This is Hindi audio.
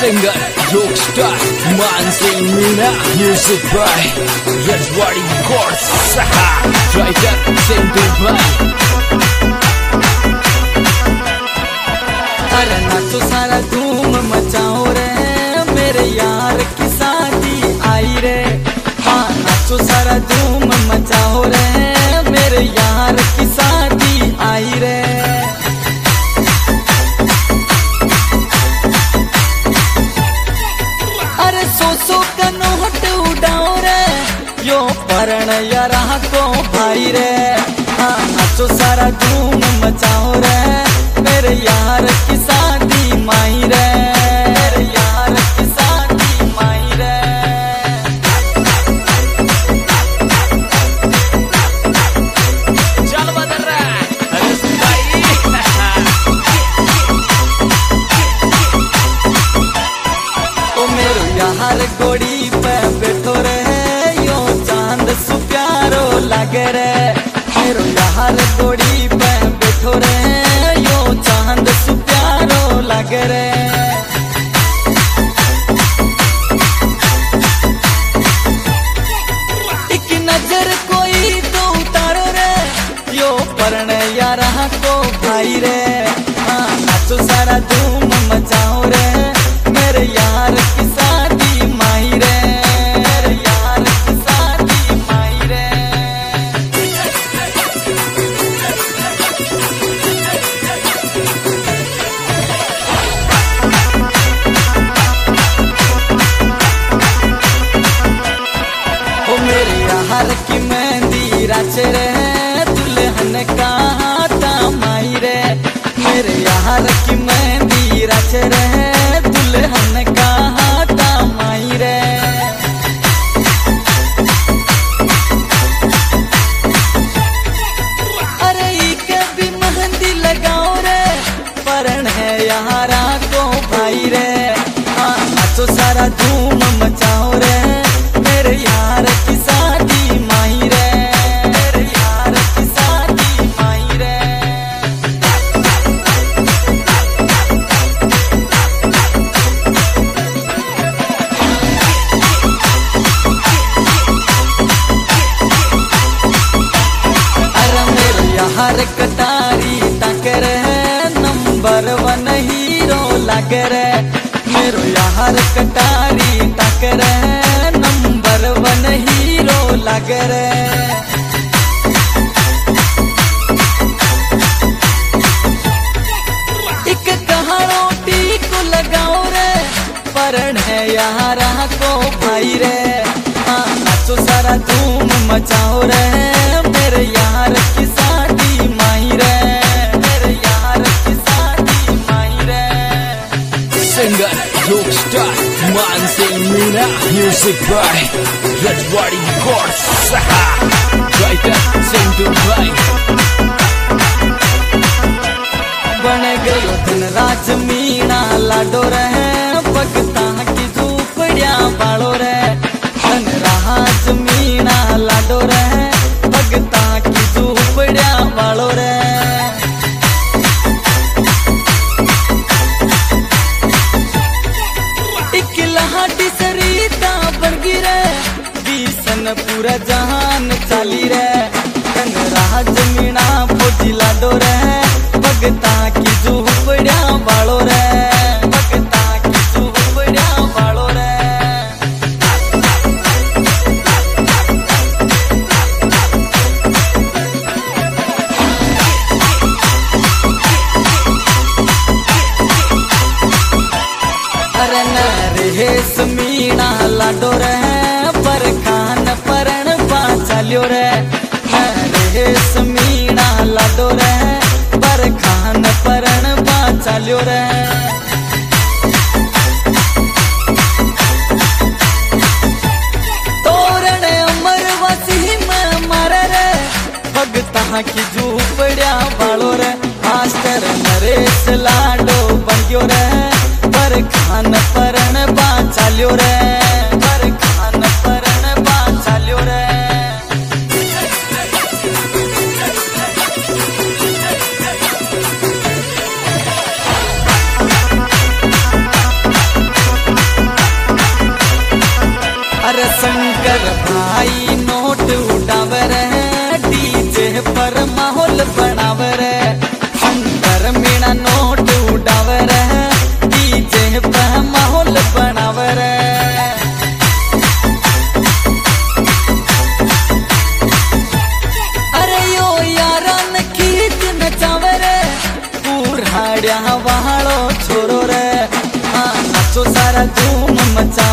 Singer, rockstar, Mansi Meena, music by Rajwadi Records, writer, Sindhu Bhai. अरे नाचो सारा धूम मचाओ रे, मेरे यार की शादी आई रे। हाँ नाचो सारा धूम मचाओ रे, मेरे यार की शादी आई रे। अरे सो का नोट उड़ाओ रे, यो परण यारा को भाई रे। हाँ नाचो सारा धूम मचाओ रे, मेरे यार की शादी माई रे, मेरे यार की शादी माई रे। चल बदल रहा है, अरे सुनाई। ओ मेरो यार गोड़ी पे बैठो रे, यो चांद सु प्यारो लागे रे। मेरो यार गोड़ी पे बैठो रे, यो चांद सु प्यारो लागे रे। एक नजर कोई तो उतारो रे, यो परण यारा को भाई रे। हाँ नाचो सारा धूम मचाओ रे, मेरे यार की शादी माई रे, मेरे यार की शादी माई रे। ओ मेरे यार की मेहंदी राचे रे, दुल्हन का हाथा माई रे। मेरे यार की मेहंदी राचे रे, दुल्हन का हाथा माई रे। अरे के भी मेहंदी लगाओ रे, परण है यारा को भाई रे। हाँ नाचो सारा धूम मचाओ रे, मेरे यार की शादी माई रे, मेरे यार की शादी माई रे। अरे मेरे यार कटारी तक रे, नंबर 1 हीरो लागे रे। मेरो यार कटारी तक रे, नंबर 1 हीरो लागे रे। एक कहाड़ो टीको लगाओ रे, परण है यारा को भाई रे। हाँ नाचो सारा धूम मचाओ रे, मेरे यार की शादी माई रे, मेरे यार की शादी माई रे। Singer, rockstar, Mansi Meena, music by Rajwadi Records, writer, Sindhu Bhai. बन गयो धन राज मीणा लाडो रे, भगता की झूपड़िया बाड़ो रे। धन राज मीणा लाडो रे, भगता की झूपड़िया बाड़ो रे। एक लहाटी सरिता बरगी रे, बीसन पूरा जहान चाली रे। धन राज मीणा फौजी लाडो रे, भगता की झूपड़िया बाड़ो रे, भगता की झूपड़िया बाड़ो रे। अरे नरेश मीणा लाडो रे, पर खान परण पाचाल्यो रे। नरेश मीणा लाडो रे, पर खान परण पाचाल्यो रे। तोरण अमरवासी में मारे रे, भगता की झूपड़िया बाड़ो रे। मास्टर नरेश लाडो बन गयो रे, पर खान परण पाचाल्यो रे, पर खान परण पाचाल्यो रे। भाई नोट उठावे रे डीजे पर माहौल बनावे रे शंकर मीणा नोट उठावे रे डीजे पर माहौल बनावे रे अरे यो यारन खींच नचावे रे पूराड़िया वालो छोरो रे नाचो सारा धूम मचा